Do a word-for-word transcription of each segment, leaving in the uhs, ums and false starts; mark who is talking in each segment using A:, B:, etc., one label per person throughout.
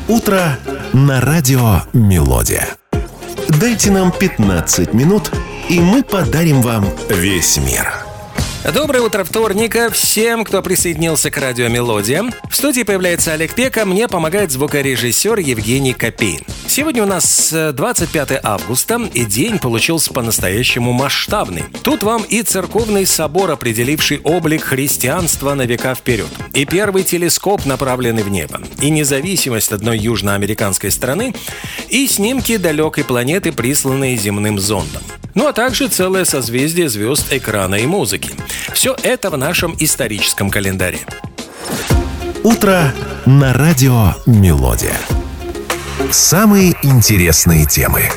A: Утро на радио «Мелодия». Дайте нам пятнадцать минут, и мы подарим вам весь мир.
B: Доброе утро вторника всем, кто присоединился к радио «Мелодия». В студии появляется Олег Пека, мне помогает звукорежиссер Евгений Копейн. Сегодня у нас двадцать пятое августа, и день получился по-настоящему масштабный. Тут вам и церковный собор, определивший облик христианства на века вперед, и первый телескоп, направленный в небо, и независимость одной южноамериканской страны, и снимки далекой планеты, присланные земным зондом. Ну а также целое созвездие звезд, экрана и музыки. Все это в нашем историческом календаре.
A: Утро на радио «Мелодия». Самые интересные темы.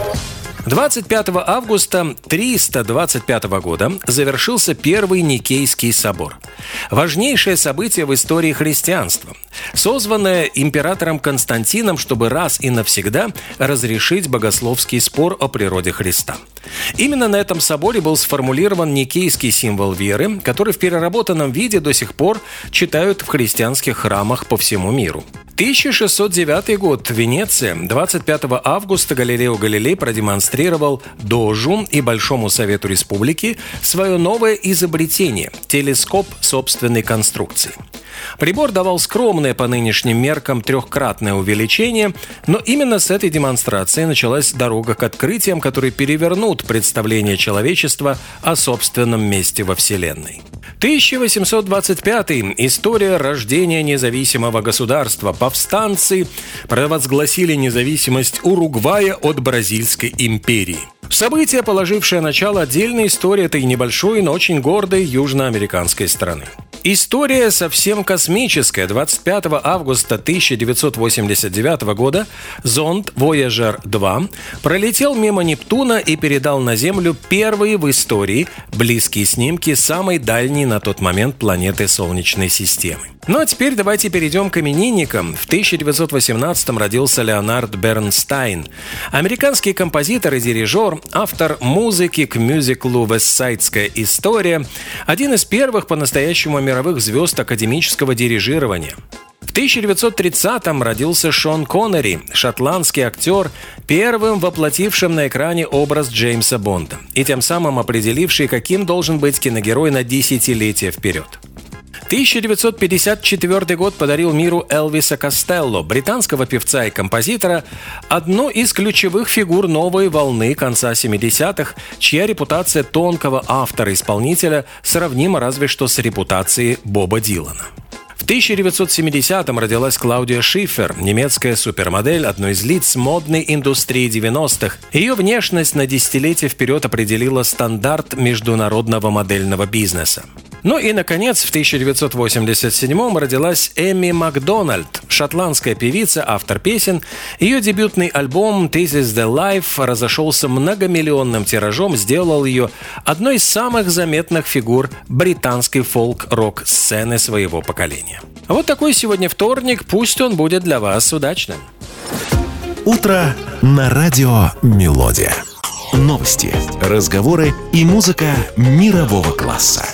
B: двадцать пятого августа триста двадцать пятого года завершился Первый Никейский собор. Важнейшее событие в истории христианства, созванное императором Константином, чтобы раз и навсегда разрешить богословский спор о природе Христа. Именно на этом соборе был сформулирован никейский символ веры, который в переработанном виде до сих пор читают в христианских храмах по всему миру. тысяча шестьсот девятый год. Венеция. двадцать пятого августа Галилео Галилей продемонстрировал Дожу и Большому Совету Республики свое новое изобретение – телескоп собственной конструкции. Прибор давал скромное по нынешним меркам трехкратное увеличение, но именно с этой демонстрации началась дорога к открытиям, которые перевернут представление человечества о собственном месте во Вселенной. тысяча восемьсот двадцать пятый. История рождения независимого государства. Повстанцы провозгласили независимость Уругвая от Бразильской империи. Событие, положившее начало отдельной истории этой небольшой, но очень гордой южноамериканской страны. История совсем космическая. двадцать пятого августа тысяча девятьсот восемьдесят девятого года зонд Voyager два пролетел мимо Нептуна и передал на Землю первые в истории близкие снимки самой дальней на тот момент планеты Солнечной системы. Ну а теперь давайте перейдем к именинникам. В тысяча девятьсот восемнадцатом родился Леонард Бернстайн, американский композитор и дирижер, автор музыки к мюзиклу «Вестсайдская история», один из первых по-настоящему мировых звезд академического дирижирования. В тысяча девятьсот тридцатом родился Шон Коннери, шотландский актер, первым воплотившим на экране образ Джеймса Бонда и тем самым определивший, каким должен быть киногерой на десятилетия вперед. тысяча девятьсот пятьдесят четвёртый год подарил миру Элвиса Костелло, британского певца и композитора, одну из ключевых фигур новой волны конца семидесятых, чья репутация тонкого автора-исполнителя сравнима разве что с репутацией Боба Дилана. В тысяча девятьсот семидесятом родилась Клаудия Шиффер, немецкая супермодель, одной из лиц модной индустрии девяностых. Ее внешность на десятилетия вперед определила стандарт международного модельного бизнеса. Ну и, наконец, в тысяча девятьсот восемьдесят седьмом родилась Эми Макдональд, шотландская певица, автор песен. Ее дебютный альбом «This is the Life» разошелся многомиллионным тиражом, сделал ее одной из самых заметных фигур британской фолк-рок-сцены своего поколения. Вот такой сегодня вторник, пусть он будет для вас удачным.
A: Утро на радио «Мелодия». Новости, разговоры и музыка мирового класса.